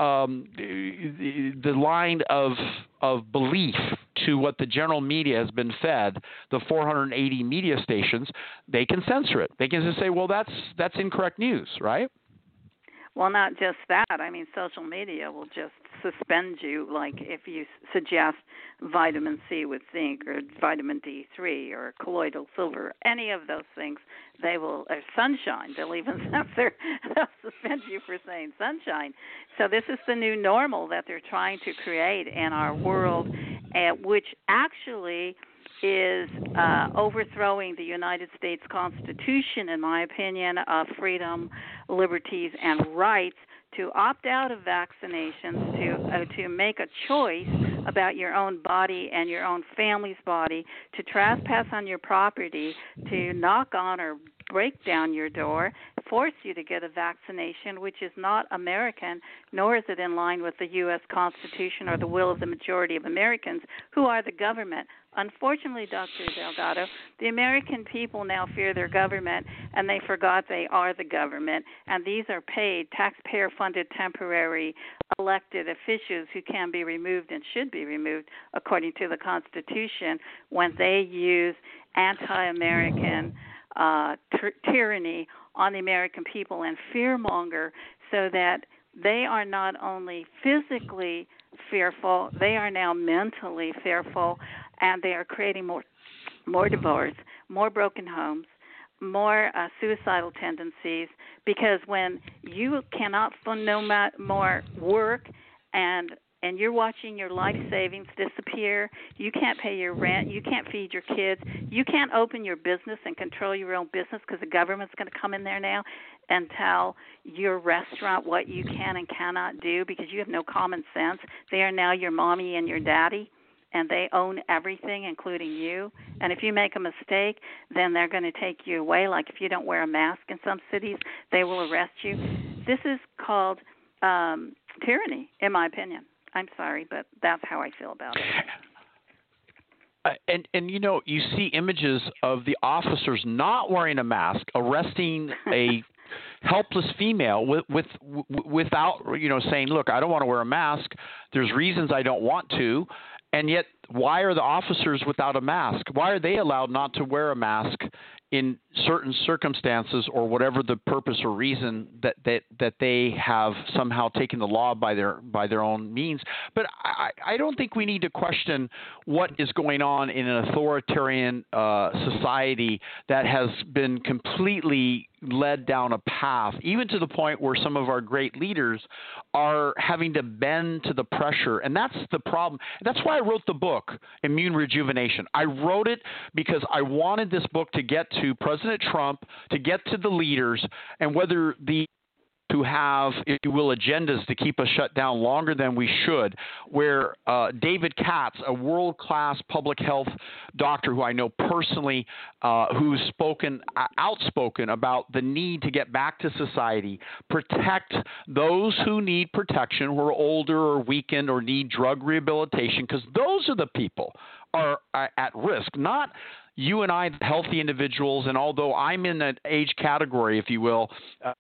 the line of belief to what the general media has been fed, the 480 media stations, they can censor it. They can just say, well, that's incorrect news, right? Well, not just that. I mean, social media will just suspend you, like if you suggest vitamin C with zinc or vitamin D3 or colloidal silver, any of those things, they will, or sunshine, they'll even censor, they'll suspend you for saying sunshine. So this is the new normal that they're trying to create in our world, which actually is overthrowing the United States Constitution, in my opinion, of freedom, liberties, and rights to opt out of vaccinations, to make a choice about your own body and your own family's body, to trespass on your property, to knock on or break down your door, force you to get a vaccination, which is not American, nor is it in line with the U.S. Constitution or the will of the majority of Americans, who are the government. Unfortunately, Dr. Delgado, the American people now fear their government, and they forgot they are the government, and these are paid, taxpayer-funded, temporary elected officials who can be removed and should be removed according to the Constitution when they use anti-American tyranny on the American people and fearmonger, so that they are not only physically fearful, they are now mentally fearful, and they are creating more divorce, more broken homes, more suicidal tendencies, because when you cannot fund no more work and you're watching your life savings disappear, you can't pay your rent, you can't feed your kids, you can't open your business and control your own business because the government's going to come in there now and tell your restaurant what you can and cannot do because you have no common sense. They are now your mommy and your daddy, and they own everything, including you. And if you make a mistake, then they're going to take you away. Like if you don't wear a mask in some cities, they will arrest you. This is called tyranny, in my opinion. I'm sorry, but that's how I feel about it. And you see images of the officers not wearing a mask, arresting a helpless female without saying, look, I don't want to wear a mask. There's reasons I don't want to. And yet, why are the officers without a mask? Why are they allowed not to wear a mask in certain circumstances or whatever the purpose or reason that they have somehow taken the law by their own means. But I don't think we need to question what is going on in an authoritarian society that has been completely led down a path, even to the point where some of our great leaders are having to bend to the pressure. And that's the problem. That's why I wrote the book, Immune Rejuvenation. I wrote it because I wanted this book to get to President Trump, to get to the leaders, and whether the who have, if you will, agendas to keep us shut down longer than we should, where David Katz, a world-class public health doctor who I know personally, who's outspoken about the need to get back to society, protect those who need protection, who are older or weakened or need drug rehabilitation, because those are the people are at risk, not you and I, the healthy individuals. And although I'm in that age category, if you will,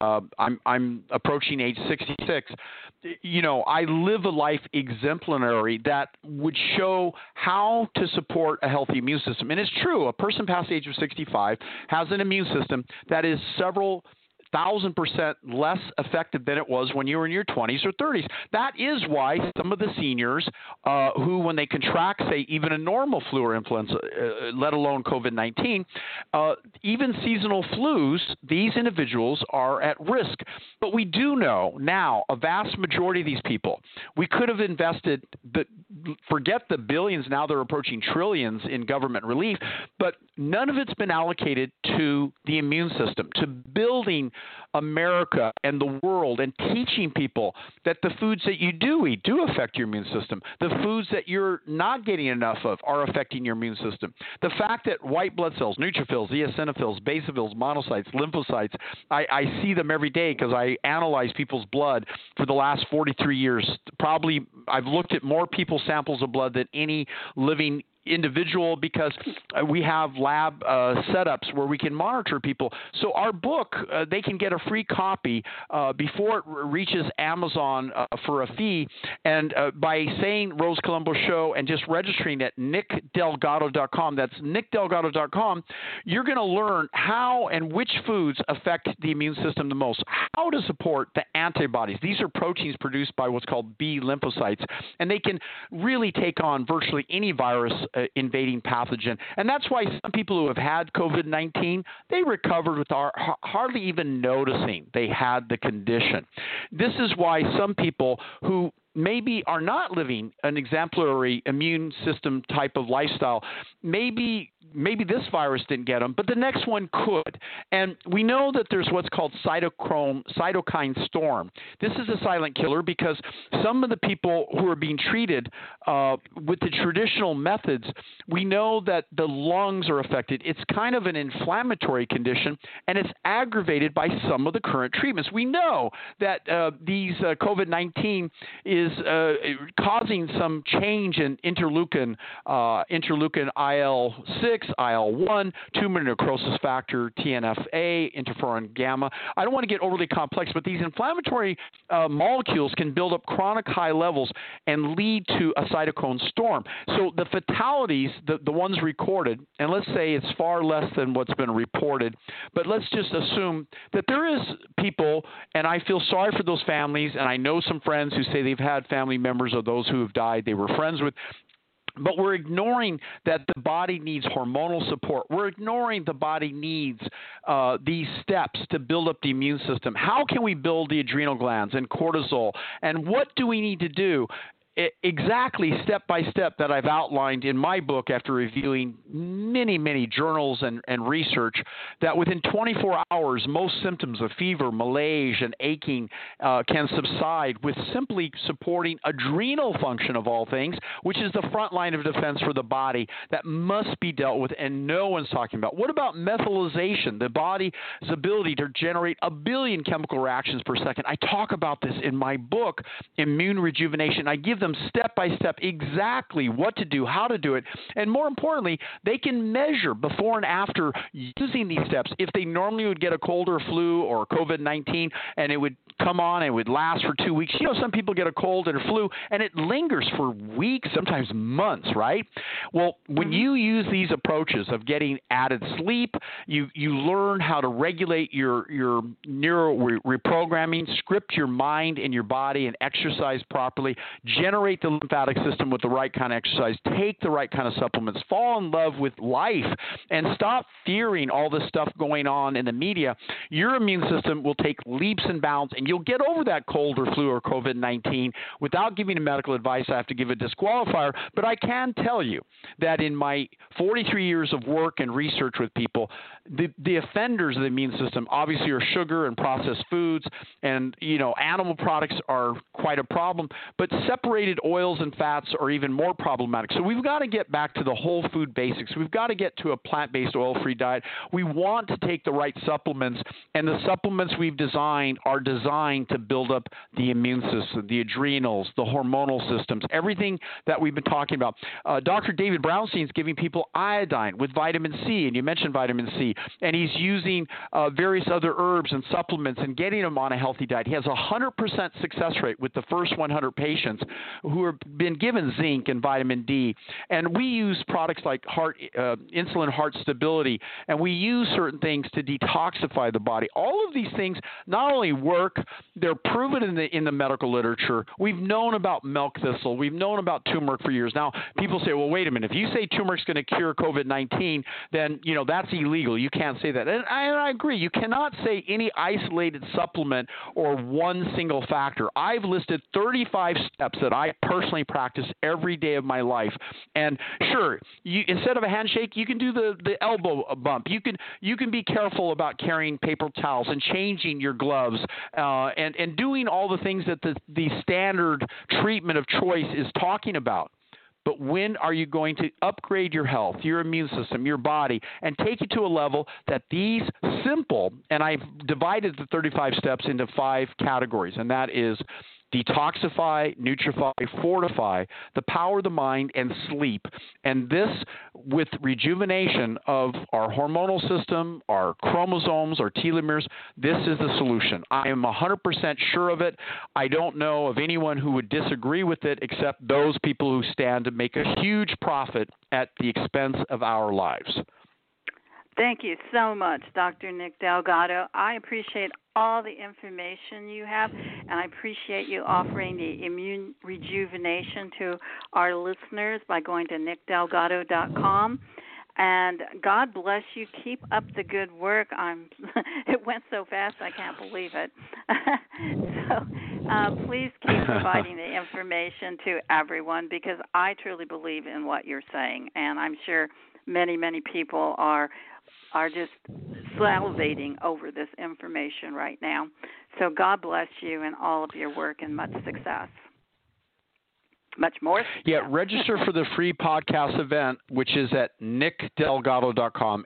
I'm approaching age 66. You know, I live a life exemplary that would show how to support a healthy immune system. And it's true, a person past the age of 65 has an immune system that is several 1,000% less effective than it was when you were in your 20s or 30s. That is why some of the seniors who, when they contract, say, even a normal flu or influenza, let alone COVID-19, even seasonal flus, these individuals are at risk. But we do know now a vast majority of these people, we could have invested, forget the billions, now they're approaching trillions in government relief, but none of it's been allocated to the immune system, to building America and the world and teaching people that the foods that you do eat do affect your immune system. The foods that you're not getting enough of are affecting your immune system. The fact that white blood cells, neutrophils, eosinophils, basophils, monocytes, lymphocytes, I see them every day because I analyze people's blood for the last 43 years. Probably I've looked at more people's samples of blood than any living individual because we have lab setups where we can monitor people. So our book, they can get a free copy before it reaches Amazon for a fee. And by saying Rose Colombo Show and just registering at nickdelgado.com, that's nickdelgado.com, you're going to learn how and which foods affect the immune system the most, how to support the antibodies. These are proteins produced by what's called B lymphocytes, and they can really take on virtually any virus invading pathogen. And that's why some people who have had COVID-19, they recovered with hardly even noticing they had the condition. This is why some people who maybe are not living an exemplary immune system type of lifestyle, maybe this virus didn't get them, but the next one could. And we know that there's what's called cytokine storm. This is a silent killer because some of the people who are being treated with the traditional methods, we know that the lungs are affected. It's kind of an inflammatory condition, and it's aggravated by some of the current treatments. We know that these COVID-19 is causing some change in interleukin IL-6, IL-1, tumor necrosis factor, TNF-A, interferon gamma. I don't want to get overly complex, but these inflammatory molecules can build up chronic high levels and lead to a cytokine storm. So the fatalities, the ones recorded, and let's say it's far less than what's been reported, but let's just assume that there is people, and I feel sorry for those families, and I know some friends who say they've had family members of those who have died they were friends with. But we're ignoring that the body needs hormonal support. We're ignoring the body needs these steps to build up the immune system. How can we build the adrenal glands and cortisol? And what do we need to do? Exactly step by step that I've outlined in my book after reviewing many journals and research, that within 24 hours, most symptoms of fever, malaise, and aching can subside with simply supporting adrenal function of all things, which is the front line of defense for the body that must be dealt with and no one's talking about. What about methylation, the body's ability to generate 1 billion chemical reactions per second? I talk about this in my book, Immune Rejuvenation. I give them them step by step exactly what to do, how to do it, and more importantly, they can measure before and after using these steps. If they normally would get a cold or flu or COVID-19 and it would come on and it would last for 2 weeks. You know, some people get a cold and a flu and it lingers for weeks, sometimes months, right? Well, when you use these approaches of getting added sleep, you learn how to regulate your neuro reprogramming, script your mind and your body and exercise properly, generate the lymphatic system with the right kind of exercise, take the right kind of supplements, fall in love with life, and stop fearing all this stuff going on in the media. Your immune system will take leaps and bounds, and you'll get over that cold or flu or COVID-19 without giving a medical advice. I have to give a disqualifier, but I can tell you that in my 43 years of work and research with people, the offenders of the immune system obviously are sugar and processed foods, and animal products are quite a problem, but separated oils and fats are even more problematic. So we've got to get back to the whole food basics. We've got to get to a plant-based, oil-free diet. We want to take the right supplements, and the supplements we've designed are designed to build up the immune system, the adrenals, the hormonal systems, everything that we've been talking about. Dr. David Brownstein is giving people iodine with vitamin C, and you mentioned vitamin C, and he's using various other herbs and supplements and getting them on a healthy diet. He has a 100% success rate with the first 100 patients who have been given zinc and vitamin D. And we use products like insulin heart stability, and we use certain things to detoxify the body. All of these things not only work, they're proven in the medical literature. We've known about milk thistle. We've known about turmeric for years. Now, people say, well, wait a minute. If you say turmeric's going to cure COVID-19, then, that's illegal. You can't say that. And I agree. You cannot say any isolated supplement or one single factor. I've listed 35 steps that I personally practice every day of my life. And sure, instead of a handshake, you can do the elbow bump. You can be careful about carrying paper towels and changing your gloves and doing all the things that the standard treatment of choice is talking about. But when are you going to upgrade your health, your immune system, your body, and take it to a level that these simple, and I've divided the 35 steps into 5 categories, and that is detoxify, nutrify, fortify, the power of the mind, and sleep. And this, with rejuvenation of our hormonal system, our chromosomes, our telomeres, this is the solution. I am 100% sure of it. I don't know of anyone who would disagree with it except those people who stand to make a huge profit at the expense of our lives. Thank you so much, Dr. Nick Delgado. I appreciate all the information you have, and I appreciate you offering the immune rejuvenation to our listeners by going to nickdelgado.com. And God bless you. Keep up the good work. It went so fast, I can't believe it. So please keep providing the information to everyone, because I truly believe in what you're saying, and I'm sure many, many people are just salivating over this information right now. So God bless you and all of your work, and much success. Much more success. Yeah, register for the free podcast event, which is at nickdelgado.com,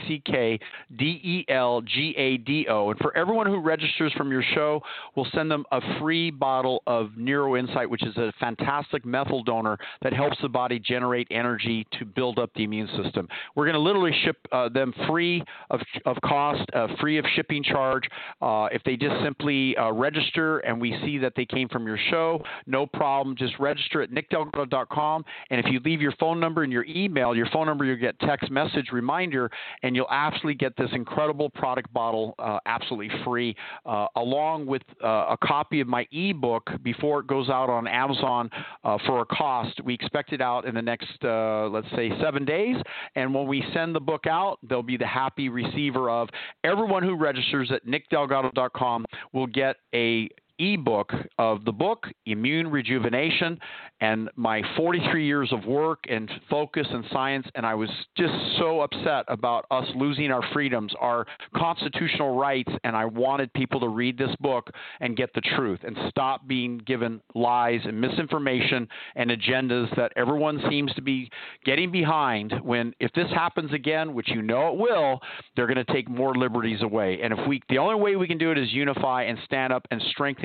NickDelgado. And for everyone who registers from your show, we'll send them a free bottle of Neuro Insight, which is a fantastic methyl donor that helps the body generate energy to build up the immune system. We're going to literally ship them free of cost, free of shipping charge. If they just simply register and we see that they came from your show, no problem. Just register at nickdelgado.com, and if you leave your phone number and your email, you'll get text message reminder, and you'll absolutely get this incredible product bottle absolutely free, along with a copy of my ebook before it goes out on Amazon for a cost. We expect it out in the next, let's say, 7 days, and when we send the book out, they'll be the happy receiver of everyone who registers at nickdelgado.com will get a ebook of the book, Immune Rejuvenation, and my 43 years of work and focus and science, and I was just so upset about us losing our freedoms, our constitutional rights, and I wanted people to read this book and get the truth and stop being given lies and misinformation and agendas that everyone seems to be getting behind when, if this happens again, which you know it will, they're going to take more liberties away. And the only way we can do it is unify and stand up and strengthen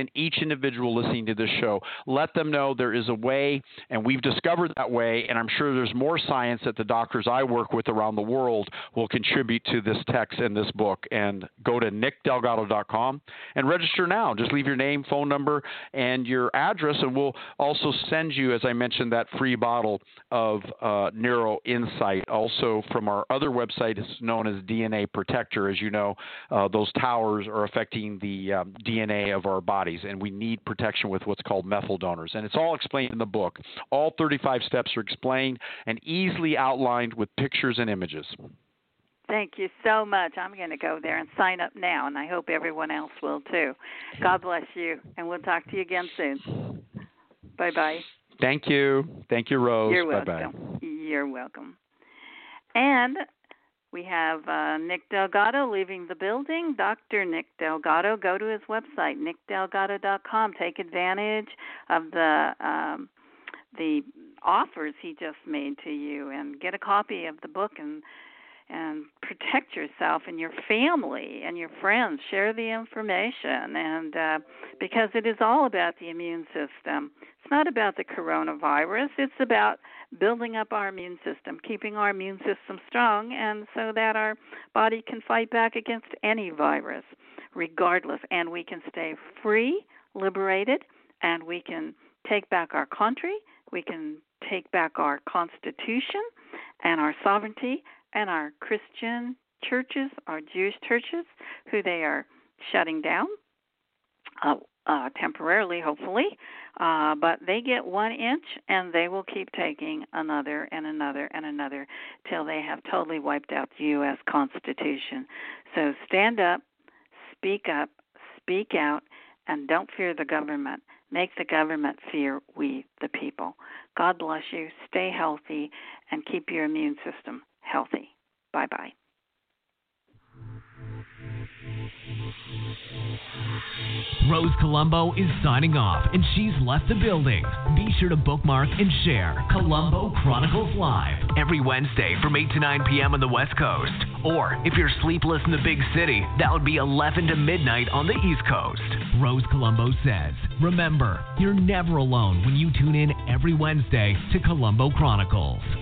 and each individual listening to this show. Let them know there is a way, and we've discovered that way, and I'm sure there's more science that the doctors I work with around the world will contribute to this text and this book. And go to nickdelgado.com and register now. Just leave your name, phone number, and your address, and we'll also send you, as I mentioned, that free bottle of Neuro Insight. Also from our other website, it's known as DNA Protector. As you know, those towers are affecting the DNA of our bodies, and we need protection with what's called methyl donors. And it's all explained in the book. All 35 steps are explained and easily outlined with pictures and images. Thank you so much. I'm going to go there and sign up now, and I hope everyone else will too. God bless you, and we'll talk to you again soon. Bye-bye. Thank you. Thank you, Rose. You're welcome. Bye-bye. You're welcome. And we have Nick Delgado leaving the building. Dr. Nick Delgado. Go to his website, nickdelgado.com. Take advantage of the offers he just made to you, and get a copy of the book and protect yourself and your family and your friends. Share the information, and because it is all about the immune system. It's not about the coronavirus. It's about building up our immune system, keeping our immune system strong, and so that our body can fight back against any virus, regardless. And we can stay free, liberated, and we can take back our country. We can take back our Constitution and our sovereignty, and our Christian churches, our Jewish churches, who they are shutting down temporarily, hopefully, but they get 1 inch and they will keep taking another and another and another till they have totally wiped out the U.S. Constitution. So stand up, speak out, and don't fear the government. Make the government fear we, the people. God bless you. Stay healthy and keep your immune system healthy. Bye-bye. Rose Colombo is signing off, and she's left the building. Be sure to bookmark and share Colombo Chronicles Live every Wednesday from 8 to 9 p.m. on the West Coast. Or if you're sleepless in the big city, that would be 11 to midnight on the East Coast. Rose Colombo says, remember, you're never alone when you tune in every Wednesday to Colombo Chronicles.